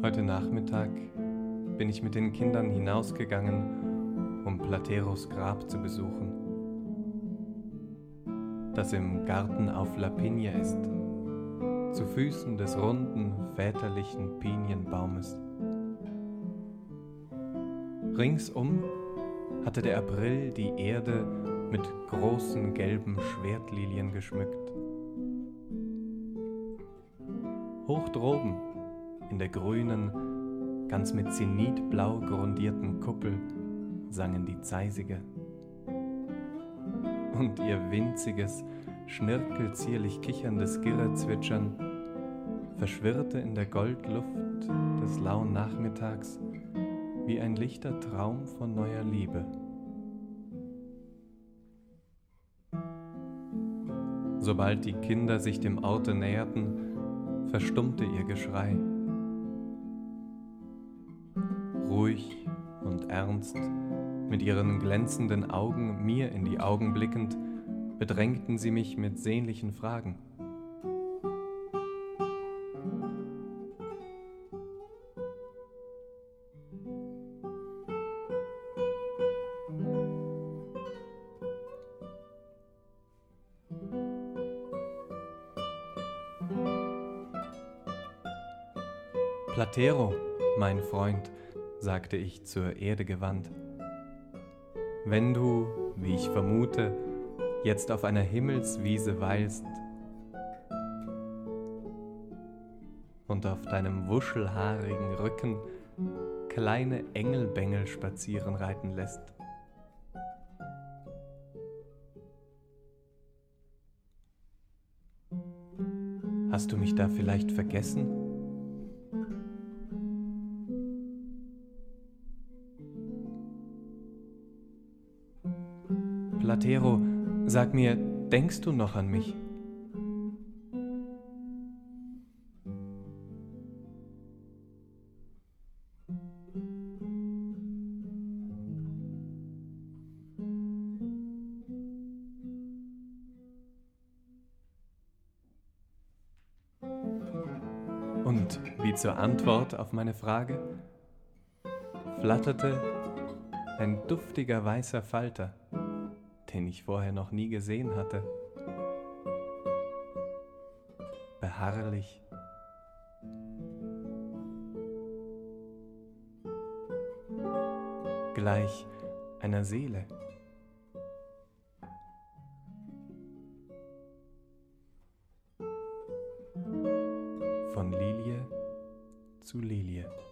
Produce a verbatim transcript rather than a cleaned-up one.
Heute Nachmittag bin ich mit den Kindern hinausgegangen, um Plateros Grab zu besuchen, das im Garten auf Lapinie ist, zu Füßen des runden, väterlichen Pinienbaumes. Ringsum hatte der April die Erde mit großen gelben Schwertlilien geschmückt. Hoch droben, in der grünen, ganz mit zenitblau grundierten Kuppel, sangen die Zeisige. Und ihr winziges, schnirkelzierlich kicherndes Girrezwitschern verschwirrte in der Goldluft des lauen Nachmittags wie ein lichter Traum von neuer Liebe. Sobald die Kinder sich dem Orte näherten, verstummte ihr Geschrei. Ruhig und ernst, mit ihren glänzenden Augen mir in die Augen blickend, bedrängten sie mich mit sehnlichen Fragen. Platero, mein Freund, sagte ich zur Erde gewandt, wenn du, wie ich vermute, jetzt auf einer Himmelswiese weilst und auf deinem wuschelhaarigen Rücken kleine Engelbengel spazieren reiten lässt. Hast du mich da vielleicht vergessen? Platero, sag mir, denkst du noch an mich? Und wie zur Antwort auf meine Frage flatterte ein duftiger weißer Falter, den ich vorher noch nie gesehen hatte, beharrlich, gleich einer Seele. Von Lilie zu Lilie.